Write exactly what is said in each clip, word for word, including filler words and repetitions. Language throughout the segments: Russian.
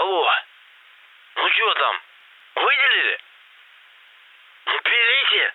Алло, ну чё там, выделили? Ну пилите.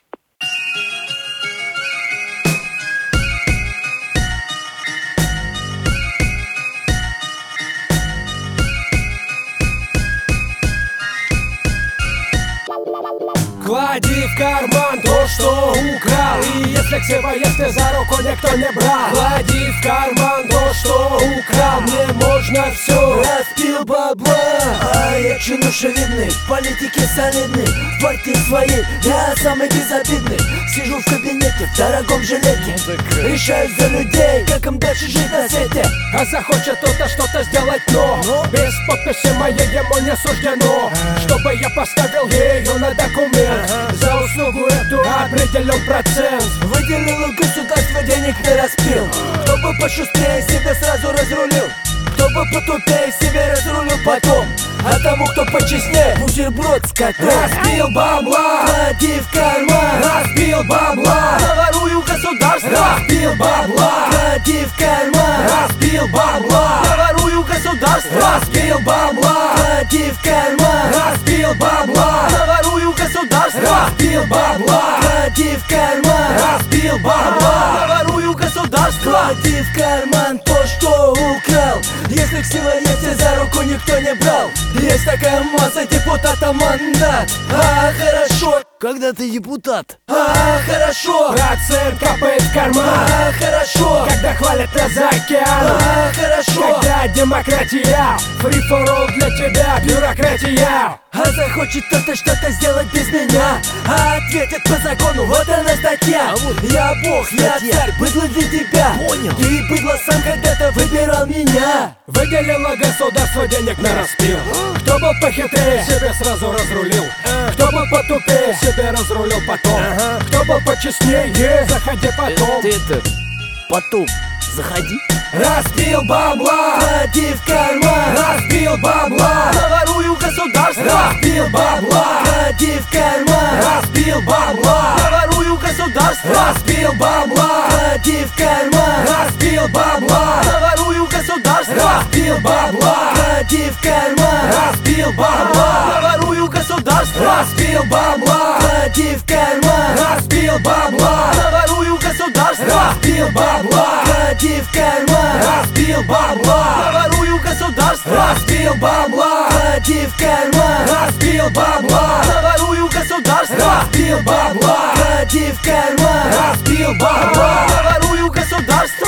Клади в карман то, что украл. И если ксива, если за руку никто не брал, клади в карман то, что украл. Мне можно все. Распил бабла, а я чинуша видный, в политике солидный, в партии своей я самый безобидный. Сижу в кабинете в дорогом жилете, решаю за людей, как им дальше жить на свете. А захочет кто-то что-то сделать, но без подписи моей ему не суждено, чтобы я поставил ее на документ. За услугу эту определен процент. Выделило государство, денег не распил. Кто бы пошустрее себе сразу разрулил, кто бы потупее себе разрулил потом. А тому, кто почестнее, бутерброд с котом. Разбил бабла, клади в карман. разбил бабла, наворую государство. разбил бабла, клади в карман. разбил бабла, наворую государство. разбил бабла, клади в карман. разбил бабла, наворую государство. разбил бабла, клади в карман. разбил бабла, наворую государство. Клади в карман то, что украл. Если ксива есть и за руку никто не брал. Есть такая масса, депутата мандат. А, хорошо, когда ты депутат. А, хорошо, процент капает в карман. а, хорошо, Когда хвалят нас за океан, а, хорошо. когда демократия, free for all для тебя, бюрократия. А захочет кто-то что-то сделать без меня, а ответит по закону, вот она статья. Я бог, я царь, быдло для тебя. Понял. Ты быдло сам когда-то выбирал меня. Выделило государство денег на распил. Кто был похитрее, себе сразу разрулил. Кто был потупее, себе разрулил потом. Кто был почестнее, заходи потом. Ты это, потом, заходи. Разбил бабла, Клади в карман. разбил бабла, Наворую государство. разбил бабла, Клади в карман. разбил бабла, Наворую государство. разбил бабла, Клади в карман. разбил бабла, Наворую государство. разбил бабла, Клади в карман. разбил бабла, Наворую государство. разбил бабла, Клади в карман. разбил бабла, Наворую государство. разбил бабла, Клади в карман. разбил бабла, Наворую государство. разбил бабла, Клади в карман. разбил бабла, Наворую государство. разбил бабла, Клади в карман. разбил бабла, Наворую государство.